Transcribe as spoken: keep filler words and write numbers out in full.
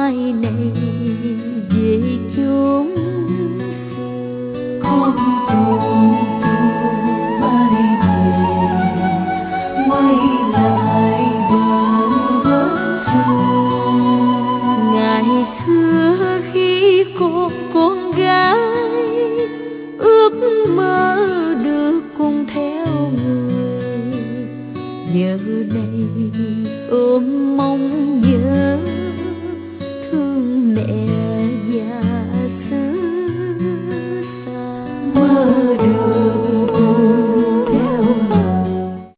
mai này về chốn con cùng chung mai về quay lại bờ vỡ sông. ngày xưa khi còn con gái ước mơ được cùng theo người, giờ đây ôm mong nhớ thương mẹ.